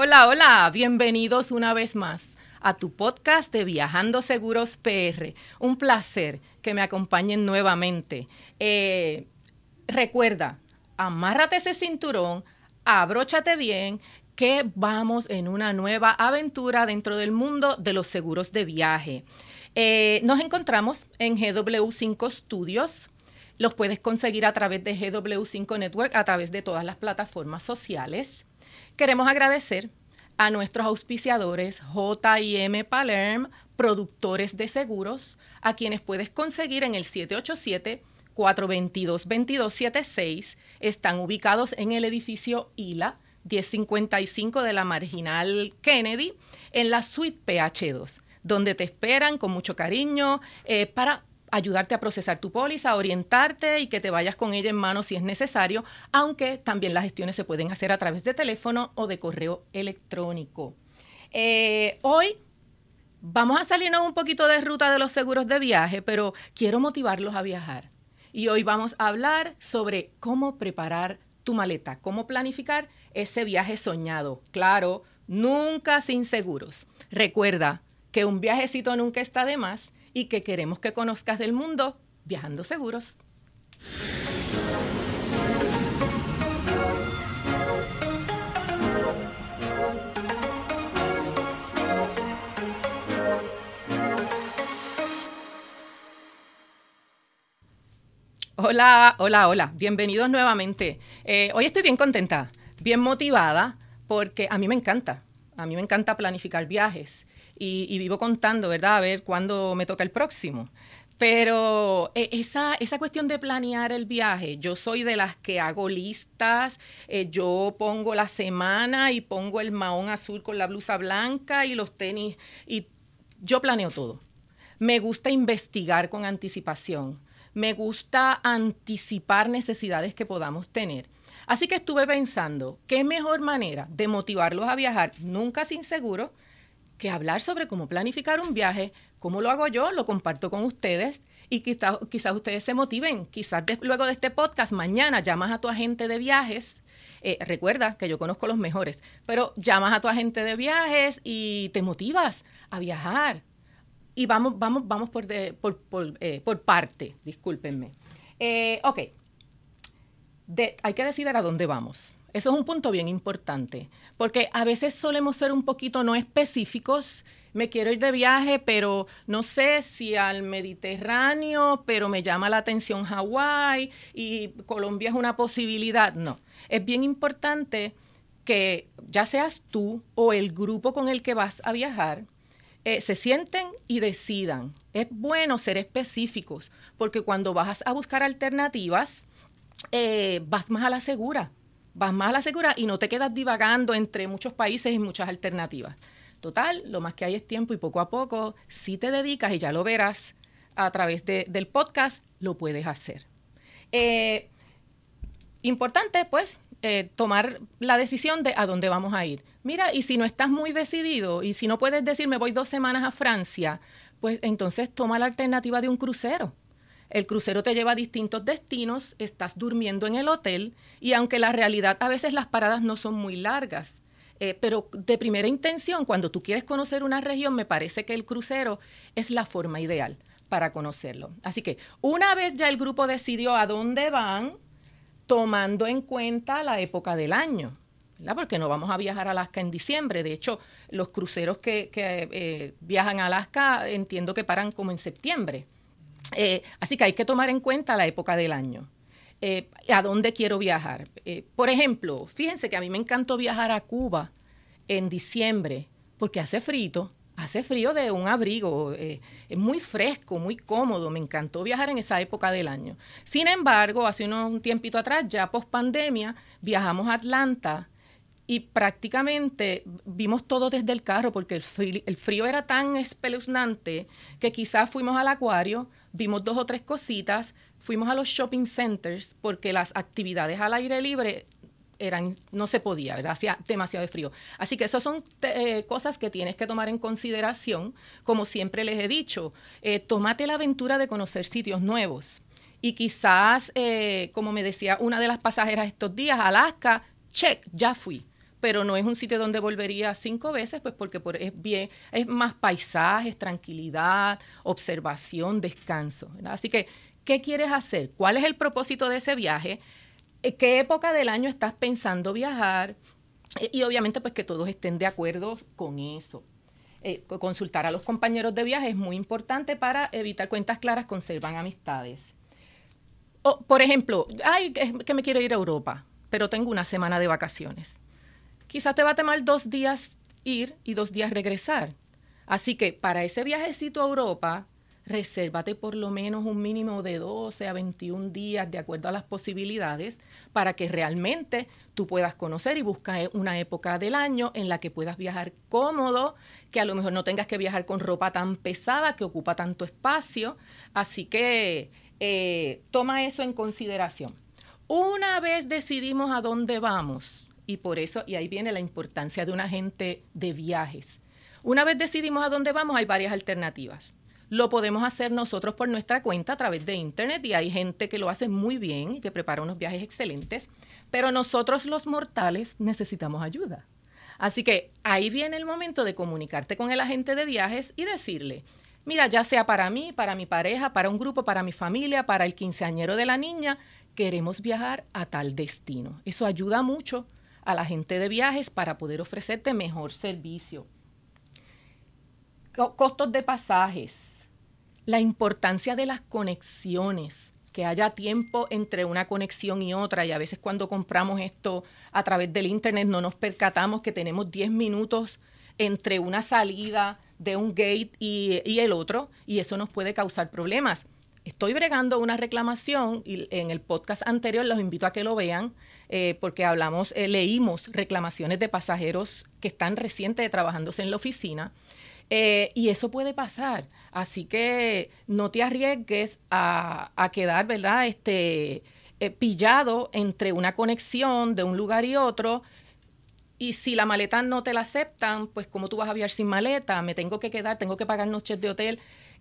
Hola, hola, bienvenidos una vez más a tu podcast de Viajando Seguros PR. Un placer que me acompañen nuevamente. Recuerda, amárrate ese cinturón, abróchate bien, que vamos en una nueva aventura dentro del mundo de los seguros de viaje. Nos encontramos en GW5 Studios. Los puedes conseguir a través de GW5 Network, a través de todas las plataformas sociales. Queremos agradecer a nuestros auspiciadores J&M Palerm, productores de seguros, a quienes puedes conseguir en el 787-422-2276. Están ubicados en el edificio ILA 1055 de la Marginal Kennedy, en la suite PH2, donde te esperan con mucho cariño para ayudarte a procesar tu póliza, orientarte y que te vayas con ella en mano si es necesario, aunque también las gestiones se pueden hacer a través de teléfono o de correo electrónico. Hoy vamos a salirnos un poquito de ruta de los seguros de viaje, pero quiero motivarlos a viajar. Y hoy vamos a hablar sobre cómo preparar tu maleta, cómo planificar ese viaje soñado. Claro, nunca sin seguros. Recuerda que un viajecito nunca está de más y que queremos que conozcas del mundo viajando seguros. Hola, hola, hola. Bienvenidos nuevamente. Hoy estoy bien contenta, bien motivada, porque a mí me encanta. A mí me encanta planificar viajes y vivo contando, ¿verdad? A ver cuándo me toca el próximo. Pero esa cuestión de planear el viaje, yo soy de las que hago listas, yo pongo la semana y pongo el mahón azul con la blusa blanca y los tenis, y yo planeo todo. Me gusta investigar con anticipación, me gusta anticipar necesidades que podamos tener. Así que estuve pensando, ¿qué mejor manera de motivarlos a viajar nunca sin seguro que hablar sobre cómo planificar un viaje? ¿Cómo lo hago yo? Lo comparto con ustedes y quizás ustedes se motiven. Quizás luego de este podcast, mañana llamas a tu agente de viajes. Recuerda que yo conozco los mejores, pero llamas a tu agente de viajes y te motivas a viajar. Y vamos por parte, discúlpenme. Ok. Hay que decidir a dónde vamos. Eso es un punto bien importante, porque a veces solemos ser un poquito no específicos. Me quiero ir de viaje, pero no sé si al Mediterráneo, pero me llama la atención Hawái y Colombia es una posibilidad. No, es bien importante que ya seas tú o el grupo con el que vas a viajar, se sienten y decidan. Es bueno ser específicos, porque cuando vas a buscar alternativas, vas más a la segura y no te quedas divagando entre muchos países y muchas alternativas. Total, lo más que hay es tiempo y poco a poco, si te dedicas, y ya lo verás a través del podcast, lo puedes hacer. Importante, pues, tomar la decisión de a dónde vamos a ir. Mira, y si no estás muy decidido y si no puedes decir me voy 2 semanas a Francia, pues entonces toma la alternativa de un crucero. El crucero te lleva a distintos destinos, estás durmiendo en el hotel y aunque la realidad a veces las paradas no son muy largas, pero de primera intención, cuando tú quieres conocer una región, me parece que el crucero es la forma ideal para conocerlo. Así que una vez ya el grupo decidió a dónde van, tomando en cuenta la época del año, ¿verdad? Porque no vamos a viajar a Alaska en diciembre. De hecho, los cruceros que viajan a Alaska entiendo que paran como en septiembre. Así que hay que tomar en cuenta la época del año. ¿A dónde quiero viajar? Por ejemplo, fíjense que a mí me encantó viajar a Cuba en diciembre porque hace frío de un abrigo, es muy fresco, muy cómodo. Me encantó viajar en esa época del año. Sin embargo, hace un tiempito atrás, ya post pandemia, viajamos a Atlanta y prácticamente vimos todo desde el carro porque el frío era tan espeluznante que quizás fuimos al acuario, vimos 2 o 3 cositas, fuimos a los shopping centers porque las actividades al aire libre no se podía, ¿verdad? Hacía demasiado frío. Así que esas son cosas que tienes que tomar en consideración. Como siempre les he dicho, tómate la aventura de conocer sitios nuevos. Y quizás, como me decía una de las pasajeras estos días, Alaska, check, ya fui. pero no es un sitio donde volvería 5 veces, pues porque es más paisajes, tranquilidad, observación, descanso, ¿verdad? Así que, ¿qué quieres hacer? ¿Cuál es el propósito de ese viaje? ¿Qué época del año estás pensando viajar? Y obviamente, pues que todos estén de acuerdo con eso. Consultar a los compañeros de viaje es muy importante para evitar cuentas claras, conservan amistades. Por ejemplo, es que me quiero ir a Europa, pero tengo una semana de vacaciones. Quizás te va a tomar 2 días ir y 2 días regresar. Así que para ese viajecito a Europa, resérvate por lo menos un mínimo de 12 a 21 días, de acuerdo a las posibilidades, para que realmente tú puedas conocer y buscar una época del año en la que puedas viajar cómodo, que a lo mejor no tengas que viajar con ropa tan pesada que ocupa tanto espacio. Así que toma eso en consideración. Una vez decidimos a dónde vamos, y por eso, y ahí viene la importancia de un agente de viajes. Una vez decidimos a dónde vamos, hay varias alternativas. Lo podemos hacer nosotros por nuestra cuenta a través de internet, y hay gente que lo hace muy bien y que prepara unos viajes excelentes, pero nosotros los mortales necesitamos ayuda. Así que ahí viene el momento de comunicarte con el agente de viajes y decirle, mira, ya sea para mí, para mi pareja, para un grupo, para mi familia, para el quinceañero de la niña, queremos viajar a tal destino. Eso ayuda mucho a la gente de viajes para poder ofrecerte mejor servicio. Costos de pasajes. La importancia de las conexiones, que haya tiempo entre una conexión y otra, y a veces cuando compramos esto a través del internet no nos percatamos que tenemos 10 minutos entre una salida de un gate y el otro, y eso nos puede causar problemas. Estoy bregando una reclamación y en el podcast anterior los invito a que lo vean, porque leímos reclamaciones de pasajeros que están recientes trabajándose en la oficina. Y eso puede pasar, así que no te arriesgues a quedar, ¿verdad? Pillado entre una conexión de un lugar y otro, y si la maleta no te la aceptan, pues ¿cómo tú vas a viajar sin maleta? Me tengo que quedar, tengo que pagar noches de hotel.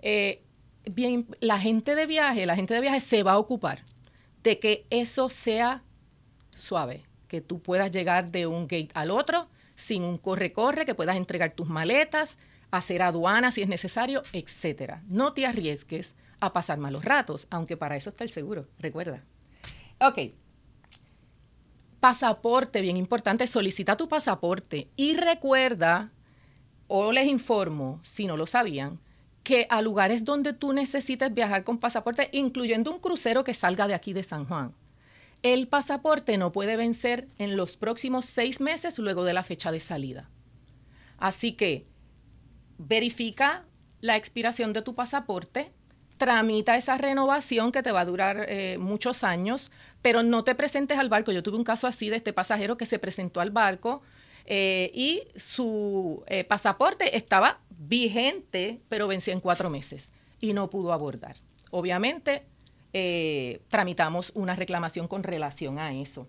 Bien, la gente de viaje se va a ocupar de que eso sea suave, que tú puedas llegar de un gate al otro sin un corre-corre, que puedas entregar tus maletas, hacer aduana si es necesario, etcétera. No te arriesgues a pasar malos ratos, aunque para eso está el seguro, recuerda. Ok. Pasaporte, bien importante, solicita tu pasaporte y recuerda, o les informo, si no lo sabían, que a lugares donde tú necesites viajar con pasaporte, incluyendo un crucero que salga de aquí de San Juan, el pasaporte no puede vencer en los próximos 6 meses luego de la fecha de salida. Así que verifica la expiración de tu pasaporte, tramita esa renovación que te va a durar muchos años, pero no te presentes al barco. Yo tuve un caso así de este pasajero que se presentó al barco y su pasaporte estaba vigente, pero vencía en 4 meses y no pudo abordar. Obviamente, tramitamos una reclamación con relación a eso.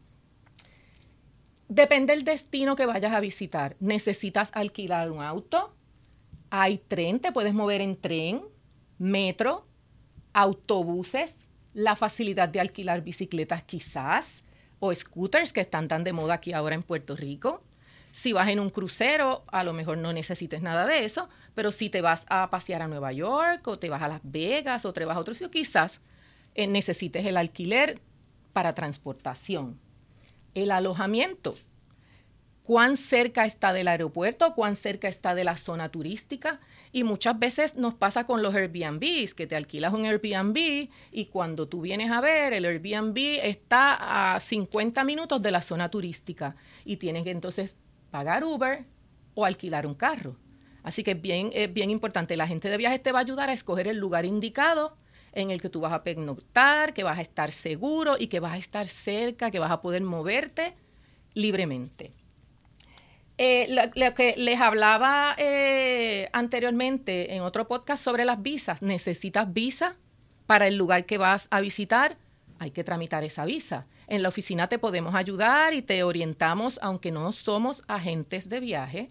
Depende del destino que vayas a visitar. ¿Necesitas alquilar un auto? Hay tren, te puedes mover en tren, metro, autobuses, la facilidad de alquilar bicicletas quizás, o scooters que están tan de moda aquí ahora en Puerto Rico. Si vas en un crucero, a lo mejor no necesites nada de eso, pero si te vas a pasear a Nueva York, o te vas a Las Vegas, o te vas a otro sitio, quizás necesites el alquiler para transportación. El alojamiento. ¿Cuán cerca está del aeropuerto? ¿Cuán cerca está de la zona turística? Y muchas veces nos pasa con los Airbnbs, que te alquilas un Airbnb y cuando tú vienes a ver, el Airbnb está a 50 minutos de la zona turística y tienes que entonces pagar Uber o alquilar un carro. Así que es bien importante. La gente de viajes te va a ayudar a escoger el lugar indicado en el que tú vas a pernoctar, que vas a estar seguro y que vas a estar cerca, que vas a poder moverte libremente. Lo que les hablaba anteriormente en otro podcast sobre las visas. ¿Necesitas visa para el lugar que vas a visitar? Hay que tramitar esa visa. En la oficina te podemos ayudar y te orientamos, aunque no somos agentes de viaje,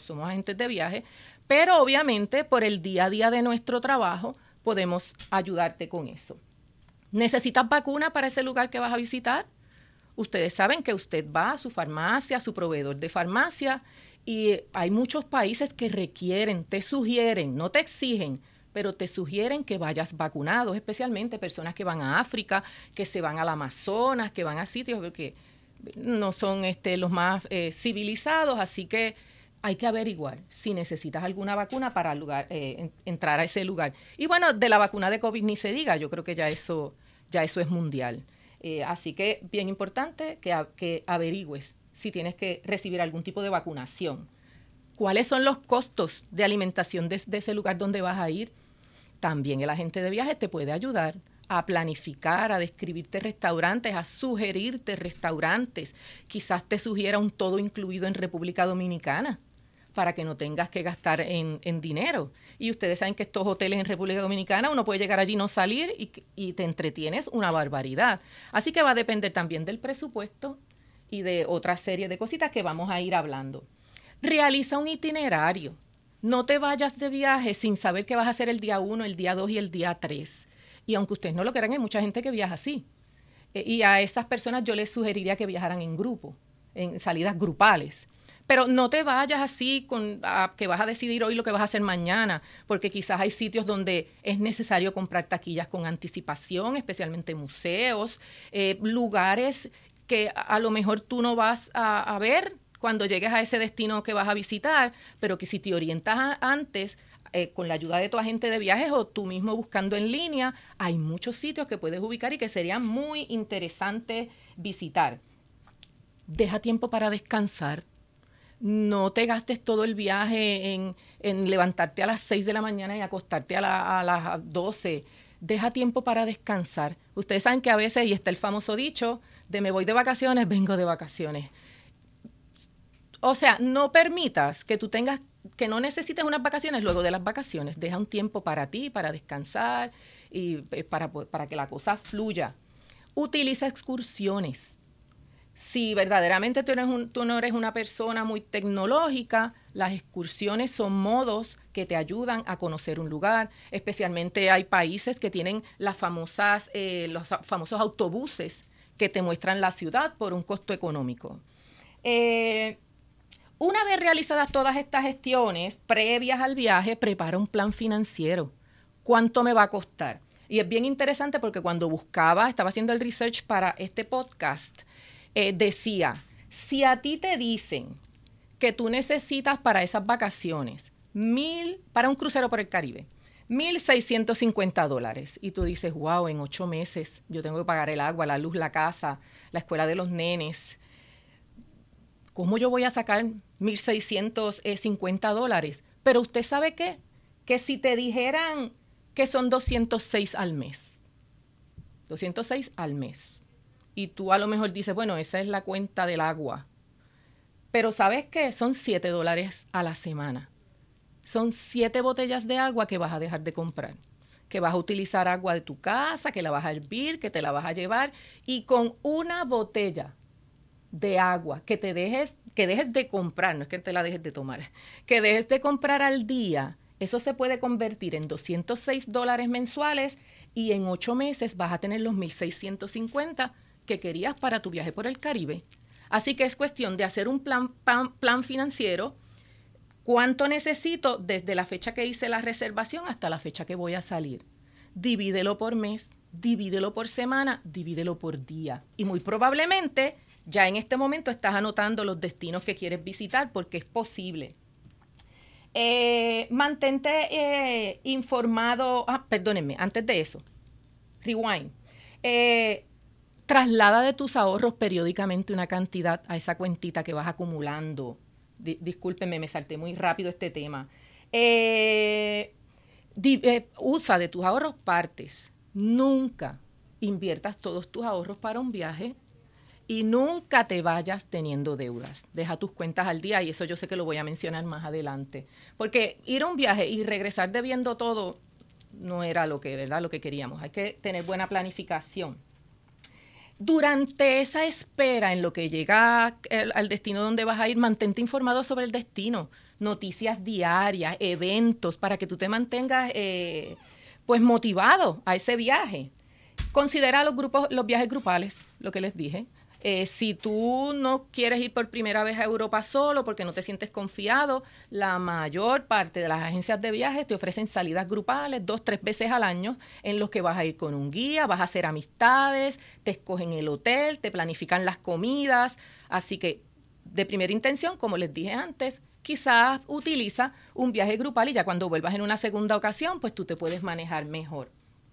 pero obviamente por el día a día de nuestro trabajo podemos ayudarte con eso. ¿Necesitas vacuna para ese lugar que vas a visitar? ustedes saben que usted va a su farmacia, a su proveedor de farmacia, y hay muchos países que requieren, te sugieren, no te exigen, pero te sugieren que vayas vacunado, especialmente personas que van a África, que se van al Amazonas, que van a sitios que no son los más civilizados, así que hay que averiguar si necesitas alguna vacuna para entrar a ese lugar. Y bueno, de la vacuna de COVID ni se diga, yo creo que ya eso es mundial. Así que bien importante que averigües si tienes que recibir algún tipo de vacunación. ¿Cuáles son los costos de alimentación de ese lugar donde vas a ir? También el agente de viajes te puede ayudar a planificar, a describirte restaurantes, a sugerirte restaurantes. Quizás te sugiera un todo incluido en República Dominicana para que no tengas que gastar en dinero. Y ustedes saben que estos hoteles en República Dominicana, uno puede llegar allí y no salir y te entretienes una barbaridad. Así que va a depender también del presupuesto y de otra serie de cositas que vamos a ir hablando. Realiza un itinerario. No te vayas de viaje sin saber qué vas a hacer el día 1, el día 2 y el día 3. Y aunque ustedes no lo crean, hay mucha gente que viaja así. Y a esas personas yo les sugeriría que viajaran en grupo, en salidas grupales. Pero no te vayas así que vas a decidir hoy lo que vas a hacer mañana, porque quizás hay sitios donde es necesario comprar taquillas con anticipación, especialmente museos, lugares que a lo mejor tú no vas a ver cuando llegues a ese destino que vas a visitar, pero que si te orientas antes, con la ayuda de tu agente de viajes o tú mismo buscando en línea, hay muchos sitios que puedes ubicar y que serían muy interesantes visitar. Deja tiempo para descansar. No te gastes todo el viaje en levantarte a las 6 de la mañana y acostarte a las 12. Deja tiempo para descansar. Ustedes saben que a veces, y está el famoso dicho, de me voy de vacaciones, vengo de vacaciones. O sea, no permitas que que no necesites unas vacaciones luego de las vacaciones. Deja un tiempo para ti, para descansar y para que la cosa fluya. Utiliza excursiones. Si verdaderamente tú no eres una persona muy tecnológica, las excursiones son modos que te ayudan a conocer un lugar. Especialmente hay países que tienen los famosos autobuses que te muestran la ciudad por un costo económico. Una vez realizadas todas estas gestiones previas al viaje, prepara un plan financiero. ¿Cuánto me va a costar? Y es bien interesante porque cuando estaba haciendo el research para este podcast, decía, si a ti te dicen que tú necesitas para esas vacaciones para un crucero por el Caribe, $1,650, y tú dices, wow, en 8 meses yo tengo que pagar el agua, la luz, la casa, la escuela de los nenes, ¿cómo yo voy a sacar $1,650? Pero usted sabe qué, que si te dijeran que son 206 al mes, y tú a lo mejor dices, bueno, esa es la cuenta del agua. Pero ¿sabes qué? Son $7 a la semana. Son 7 botellas de agua que vas a dejar de comprar. Que vas a utilizar agua de tu casa, que la vas a hervir, que te la vas a llevar. Y con una botella de agua que dejes de comprar, no es que te la dejes de tomar, que dejes de comprar al día, eso se puede convertir en $206 mensuales y en 8 meses vas a tener los 1,650 que querías para tu viaje por el Caribe. Así que es cuestión de hacer un plan financiero. ¿Cuánto necesito desde la fecha que hice la reservación hasta la fecha que voy a salir? Divídelo por mes, divídelo por semana, divídelo por día. Y muy probablemente ya en este momento estás anotando los destinos que quieres visitar porque es posible. Mantente informado. Perdónenme, antes de eso. Rewind. Traslada de tus ahorros periódicamente una cantidad a esa cuentita que vas acumulando. Discúlpenme, me salté muy rápido este tema. Usa de tus ahorros partes. Nunca inviertas todos tus ahorros para un viaje y nunca te vayas teniendo deudas. Deja tus cuentas al día y eso yo sé que lo voy a mencionar más adelante. Porque ir a un viaje y regresar debiendo todo no era lo que queríamos. Hay que tener buena planificación. Durante esa espera en lo que llega al destino donde vas a ir, mantente informado sobre el destino, noticias diarias, eventos, para que tú te mantengas pues motivado a ese viaje. Considera los viajes grupales, lo que les dije. Si tú no quieres ir por primera vez a Europa solo porque no te sientes confiado, la mayor parte de las agencias de viajes te ofrecen salidas grupales 2-3 veces al año en los que vas a ir con un guía, vas a hacer amistades, te escogen el hotel, te planifican las comidas. Así que de primera intención, como les dije antes, quizás utiliza un viaje grupal y ya cuando vuelvas en una segunda ocasión, pues tú te puedes manejar mejor.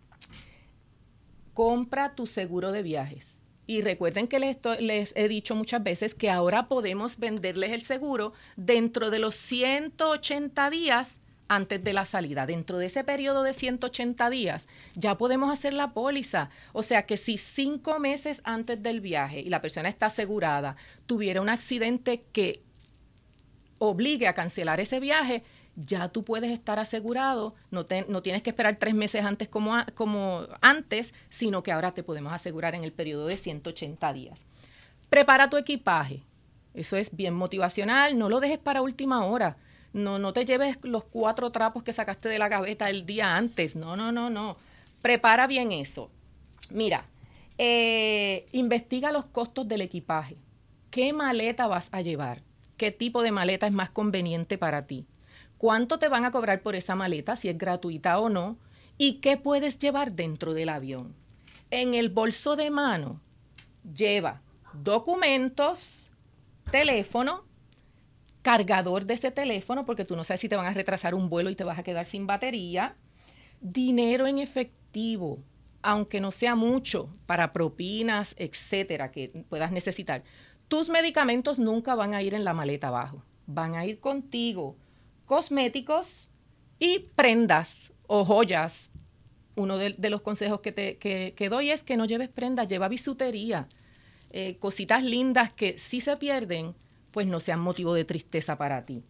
Compra tu seguro de viajes. Y recuerden que les he dicho muchas veces que ahora podemos venderles el seguro dentro de los 180 días antes de la salida. Dentro de ese periodo de 180 días ya podemos hacer la póliza. O sea que si 5 meses antes del viaje y la persona está asegurada, tuviera un accidente que obligue a cancelar ese viaje, ya tú puedes estar asegurado, no tienes que esperar 3 meses antes como antes, sino que ahora te podemos asegurar en el periodo de 180 días. Prepara tu equipaje, eso es bien motivacional, no lo dejes para última hora, no te lleves los 4 trapos que sacaste de la gaveta el día antes, no, prepara bien eso. Mira, investiga los costos del equipaje, ¿qué maleta vas a llevar? ¿Qué tipo de maleta es más conveniente para ti? ¿Cuánto te van a cobrar por esa maleta, si es gratuita o no? ¿Y qué puedes llevar dentro del avión? En el bolso de mano, lleva documentos, teléfono, cargador de ese teléfono, porque tú no sabes si te van a retrasar un vuelo y te vas a quedar sin batería, dinero en efectivo, aunque no sea mucho, para propinas, etcétera, que puedas necesitar. Tus medicamentos nunca van a ir en la maleta abajo, van a ir contigo. Cosméticos y prendas o joyas. Uno de los consejos que doy es que no lleves prendas, lleva bisutería, cositas lindas que si se pierden, pues no sean motivo de tristeza para ti.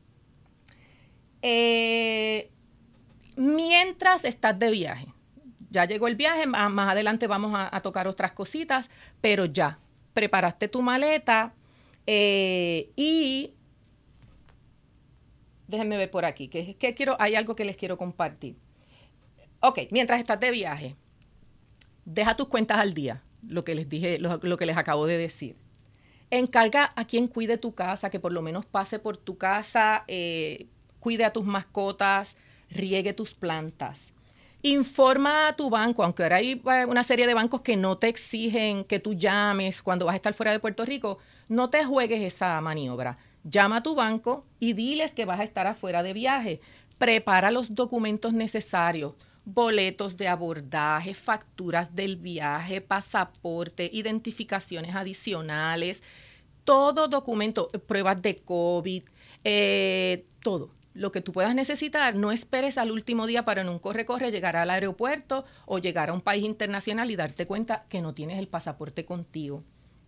Mientras estás de viaje, ya llegó el viaje, más adelante vamos a tocar otras cositas, pero ya preparaste tu maleta y déjenme ver por aquí, hay algo que les quiero compartir. Ok, mientras estás de viaje, deja tus cuentas al día, lo que les dije, lo que les acabo de decir. Encarga a quien cuide tu casa, que por lo menos pase por tu casa, cuide a tus mascotas, riegue tus plantas. Informa a tu banco, aunque ahora hay una serie de bancos que no te exigen que tú llames cuando vas a estar fuera de Puerto Rico, no te juegues esa maniobra. Llama a tu banco y diles que vas a estar afuera de viaje. Prepara los documentos necesarios, boletos de abordaje, facturas del viaje, pasaporte, identificaciones adicionales, todo documento, pruebas de COVID, todo. Lo que tú puedas necesitar, no esperes al último día para en un corre-corre llegar al aeropuerto o llegar a un país internacional y darte cuenta que no tienes el pasaporte contigo.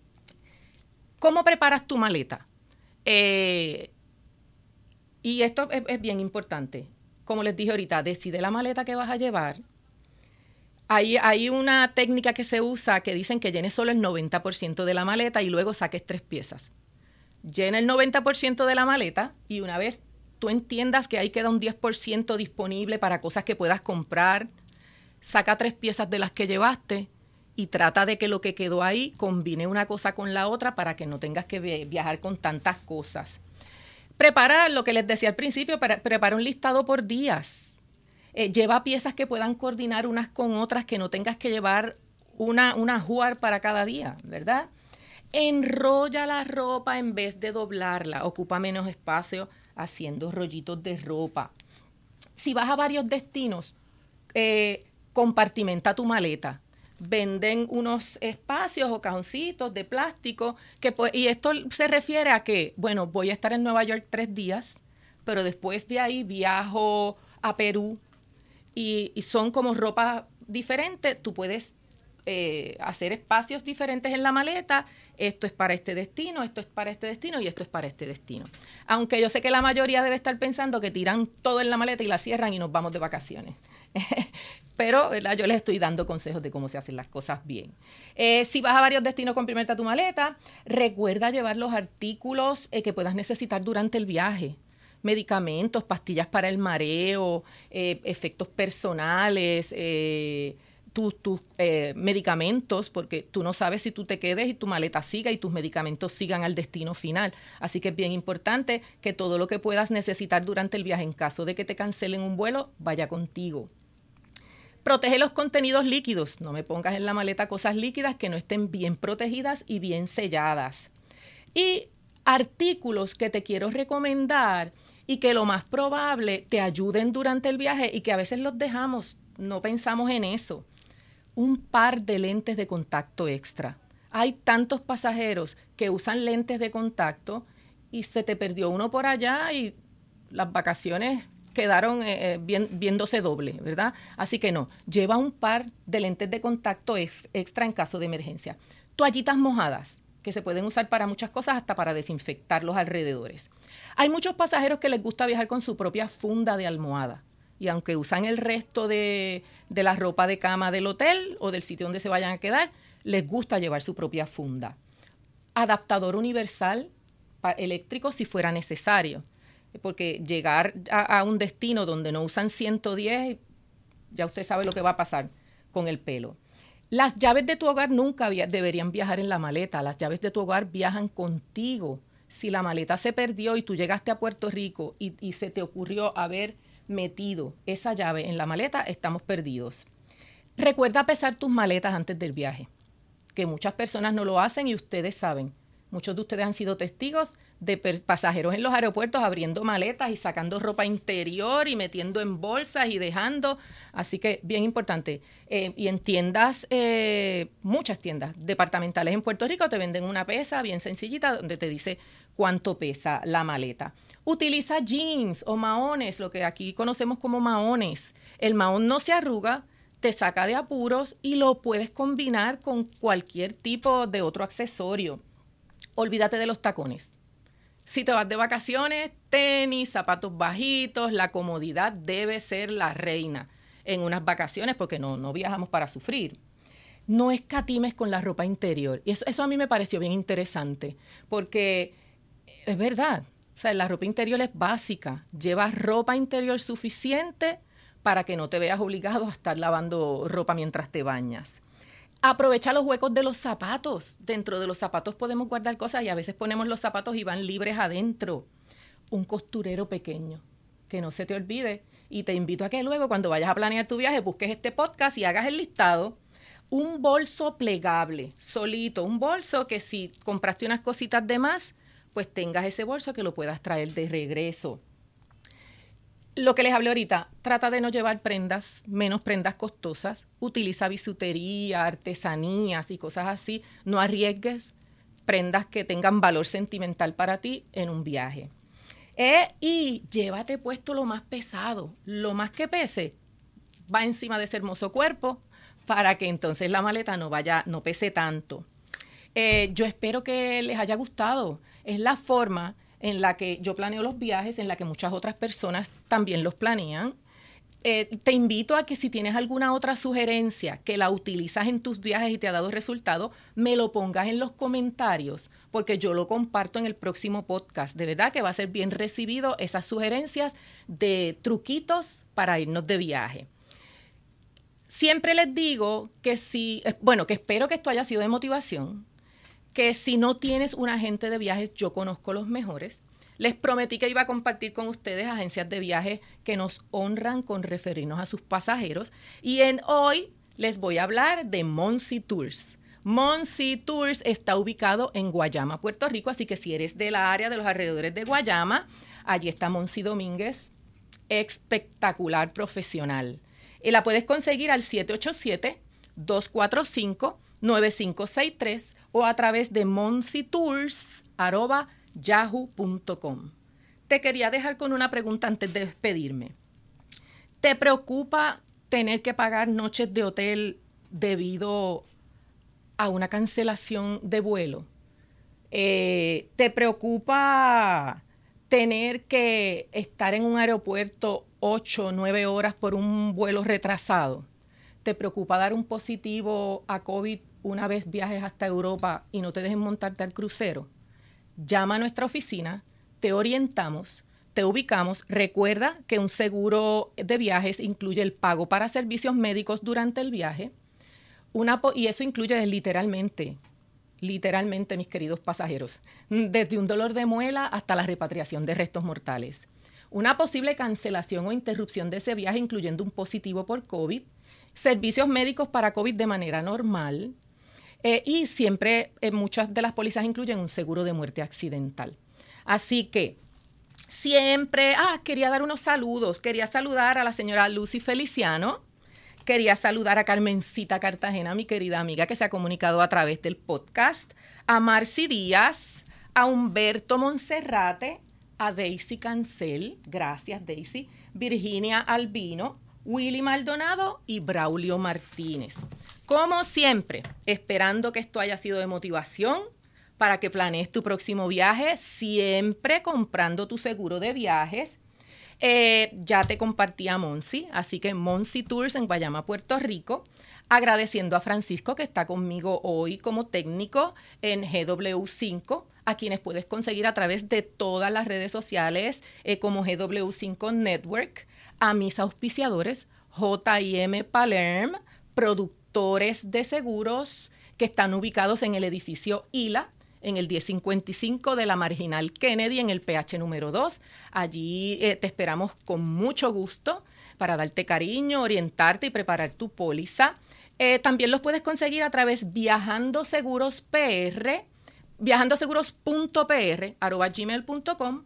¿Cómo preparas tu maleta? Y esto es bien importante. Como les dije ahorita, decide la maleta que vas a llevar. Hay una técnica que se usa que dicen que llenes solo el 90% de la maleta y luego saques 3 piezas. Llena el 90% de la maleta y una vez tú entiendas que ahí queda un 10% disponible para cosas que puedas comprar, saca 3 piezas de las que llevaste y trata de que lo que quedó ahí combine una cosa con la otra para que no tengas que viajar con tantas cosas. Prepara lo que les decía al principio, prepara un listado por días. Lleva piezas que puedan coordinar unas con otras, que no tengas que llevar una juar para cada día, ¿verdad? Enrolla la ropa en vez de doblarla, ocupa menos espacio haciendo rollitos de ropa. Si vas a varios destinos, compartimenta tu maleta. Venden unos espacios o cajoncitos de plástico y esto se refiere a que, bueno, voy a estar en Nueva York 3 días, pero después de ahí viajo a Perú y son como ropa diferente. Tú puedes hacer espacios diferentes en la maleta. Esto es para este destino, esto es para este destino y esto es para este destino. Aunque yo sé que la mayoría debe estar pensando que tiran todo en la maleta y la cierran y nos vamos de vacaciones. Pero, ¿verdad?, yo les estoy dando consejos de cómo se hacen las cosas bien. Si vas a varios destinos, complementa tu maleta. Recuerda llevar los artículos que puedas necesitar durante el viaje. Medicamentos, pastillas para el mareo, efectos personales, tus medicamentos, porque tú no sabes si tú te quedes y tu maleta siga y tus medicamentos sigan al destino final. Así que es bien importante que todo lo que puedas necesitar durante el viaje, en caso de que te cancelen un vuelo, vaya contigo. Protege los contenidos líquidos. No me pongas en la maleta cosas líquidas que no estén bien protegidas y bien selladas. Y artículos que te quiero recomendar y que lo más probable te ayuden durante el viaje y que a veces los dejamos, no pensamos en eso. Un par de lentes de contacto extra. Hay tantos pasajeros que usan lentes de contacto y se te perdió uno por allá y las vacaciones quedaron viéndose doble, ¿verdad? Así que no, lleva un par de lentes de contacto extra en caso de emergencia. Toallitas mojadas, que se pueden usar para muchas cosas, hasta para desinfectar los alrededores. Hay muchos pasajeros que les gusta viajar con su propia funda de almohada. Y aunque usan el resto de la ropa de cama del hotel o del sitio donde se vayan a quedar, les gusta llevar su propia funda. Adaptador universal eléctrico si fuera necesario. Porque llegar a un destino donde no usan 110, ya usted sabe lo que va a pasar con el pelo. Las llaves de tu hogar nunca deberían viajar en la maleta. Las llaves de tu hogar viajan contigo. Si la maleta se perdió y tú llegaste a Puerto Rico y se te ocurrió haber metido esa llave en la maleta, estamos perdidos. Recuerda pesar tus maletas antes del viaje, que muchas personas no lo hacen y ustedes saben. Muchos de ustedes han sido testigos de pasajeros en los aeropuertos abriendo maletas y sacando ropa interior y metiendo en bolsas y dejando. Así que bien importante. Y en tiendas, muchas tiendas departamentales en Puerto Rico te venden una pesa bien sencillita donde te dice cuánto pesa la maleta. Utiliza jeans o maones, lo que aquí conocemos como maones. El mahón no se arruga, te saca de apuros y lo puedes combinar con cualquier tipo de otro accesorio. Olvídate de los tacones. Si te vas de vacaciones, tenis, zapatos bajitos, la comodidad debe ser la reina en unas vacaciones porque no viajamos para sufrir. No escatimes con la ropa interior. Y eso a mí me pareció bien interesante porque es verdad. O sea, la ropa interior es básica. Llevas ropa interior suficiente para que no te veas obligado a estar lavando ropa mientras te bañas. Aprovecha los huecos de los zapatos. Dentro de los zapatos podemos guardar cosas y a veces ponemos los zapatos y van libres adentro. Un costurero pequeño, que no se te olvide. Y te invito a que luego, cuando vayas a planear tu viaje, busques este podcast y hagas el listado. Un bolso plegable, solito. Un bolso que si compraste unas cositas de más, pues tengas ese bolso que lo puedas traer de regreso. Lo que les hablé ahorita, trata de no llevar menos prendas costosas. Utiliza bisutería, artesanías y cosas así. No arriesgues prendas que tengan valor sentimental para ti en un viaje. Y llévate puesto lo más pesado. Lo más que pese va encima de ese hermoso cuerpo para que entonces la maleta no pese tanto. Yo espero que les haya gustado. Es la forma en la que yo planeo los viajes, en la que muchas otras personas también los planean. Te invito a que si tienes alguna otra sugerencia que la utilizas en tus viajes y te ha dado resultado, me lo pongas en los comentarios, porque yo lo comparto en el próximo podcast. De verdad que va a ser bien recibido esas sugerencias de truquitos para irnos de viaje. Siempre les digo que que espero que esto haya sido de motivación, que si no tienes un agente de viajes, yo conozco los mejores. Les prometí que iba a compartir con ustedes agencias de viajes que nos honran con referirnos a sus pasajeros. Y hoy les voy a hablar de Monsi Tours. Monsi Tours está ubicado en Guayama, Puerto Rico, así que si eres de la área de los alrededores de Guayama, allí está Monsi Domínguez, espectacular profesional. Y la puedes conseguir al 787-245-9563 o a través de monsitours@yahoo.com. Te quería dejar con una pregunta antes de despedirme. ¿Te preocupa tener que pagar noches de hotel debido a una cancelación de vuelo? ¿Te preocupa tener que estar en un aeropuerto 8 o 9 horas por un vuelo retrasado? ¿Te preocupa dar un positivo a COVID una vez viajes hasta Europa y no te dejen montarte al crucero? Llama a nuestra oficina, te orientamos, te ubicamos. Recuerda que un seguro de viajes incluye el pago para servicios médicos durante el viaje, Y eso incluye literalmente, mis queridos pasajeros, desde un dolor de muela hasta la repatriación de restos mortales. Una posible cancelación o interrupción de ese viaje, incluyendo un positivo por COVID, servicios médicos para COVID de manera normal, y siempre muchas de las pólizas incluyen un seguro de muerte accidental. Así que siempre, quería dar unos saludos. Quería saludar a la señora Lucy Feliciano. Quería saludar a Carmencita Cartagena, mi querida amiga que se ha comunicado a través del podcast. A Marcy Díaz, a Humberto Monserrate, a Daisy Cancel. Gracias, Daisy. Virginia Albino, Willy Maldonado y Braulio Martínez. Como siempre, esperando que esto haya sido de motivación para que planees tu próximo viaje, siempre comprando tu seguro de viajes. Ya te compartí a Monsi, así que Monsi Tours en Guayama, Puerto Rico. Agradeciendo a Francisco que está conmigo hoy como técnico en GW5, a quienes puedes conseguir a través de todas las redes sociales como GW5 Network. A mis auspiciadores, J&M Palerm, productores de seguros que están ubicados en el edificio ILA, en el 1055 de la Marginal Kennedy, en el PH número 2. Allí te esperamos con mucho gusto para darte cariño, orientarte y preparar tu póliza. También los puedes conseguir a través viajandoseguros.pr@gmail.com,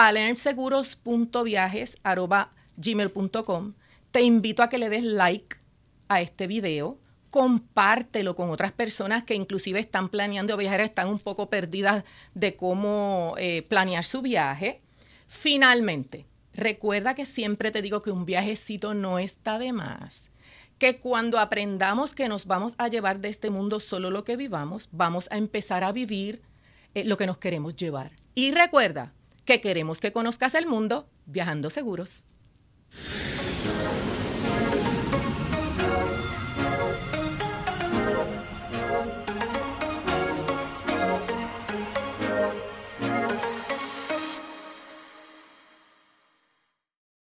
palermseguros.viajes@gmail.com. Te invito a que le des like a este video, compártelo con otras personas que inclusive están planeando viajar, están un poco perdidas de cómo planear su viaje. Finalmente, recuerda que siempre te digo que un viajecito no está de más, que cuando aprendamos que nos vamos a llevar de este mundo solo lo que vivamos, vamos a empezar a vivir lo que nos queremos llevar. Y recuerda que queremos que conozcas el mundo viajando seguros.